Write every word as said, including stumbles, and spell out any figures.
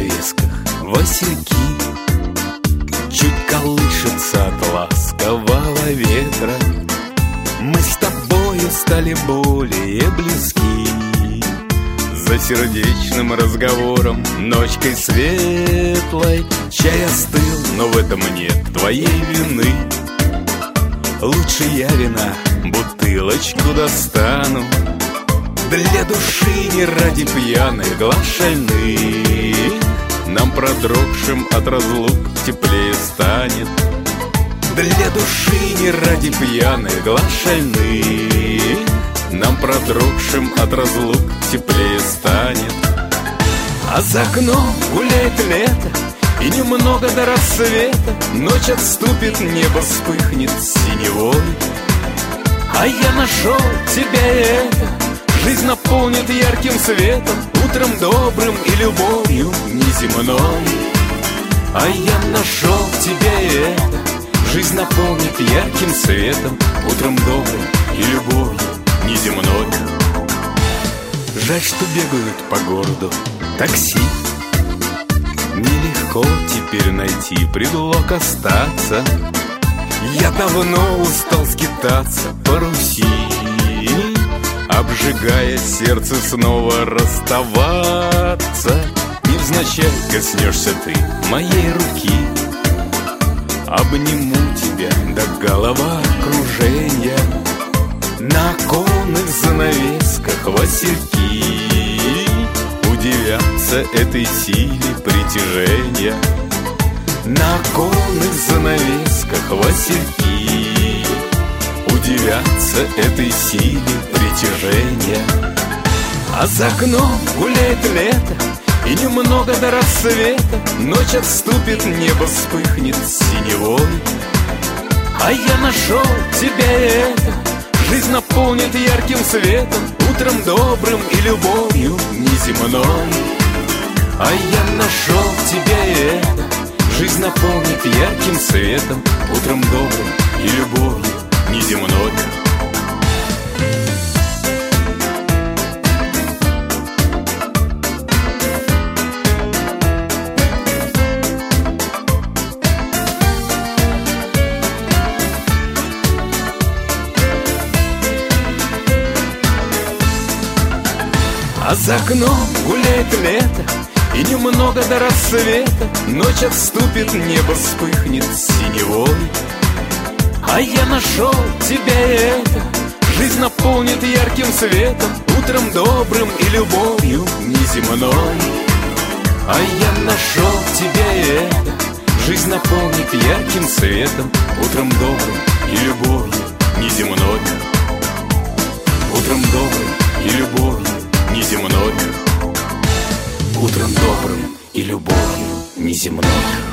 занавесках васильки чуть колышется от ласкового ветра. Мы с тобою стали более близки. За сердечным разговором, ночкой светлой, чай остыл, но в этом нет твоей вины. Лучше я вина бутылочку достану, для души не ради пьяных глаз шальных. Нам, продрогшим от разлук, теплее станет. Для души не ради пьяных глаз шальных. Нам, продрогшим от разлук, теплее станет. А за окном гуляет лето, и немного до рассвета ночь отступит, небо вспыхнет синевой. А я нашел тебя, и это жизнь наполнит ярким светом, утром добрым и любовью неземной. А я нашел тебя, и это жизнь наполнит ярким светом, утром добрым и любовью неземной. Жаль, что бегают по городу такси. Нелегко теперь найти предлог остаться. Я давно устал скитаться по Руси, обжигая сердце снова расставаться. Невзначай коснешься ты моей руки, обниму тебя до головокружения. На оконных занавесках васильки удивятся этой силе притяжения. На оконных занавесках васильки удивятся этой силе притяжения. А за окном гуляет лето, и немного до рассвета ночь отступит, небо вспыхнет синевой. А я нашел тебя, и это жизнь наполнит ярким светом, утром добрым и любовью неземной. А я нашел тебя, и это жизнь наполнит ярким светом, утром добрым и любовью неземной. А за окном гуляет лето, и немного до рассвета ночь отступит, небо вспыхнет синевой. А я нашел тебя, и это жизнь наполнит ярким светом, утром добрым и любовью неземной. А я нашел тебя, и это жизнь наполнит ярким светом, утром добрым и любовью неземной. Утром добрым и любовью неземной. Утром добрым и любовью неземной.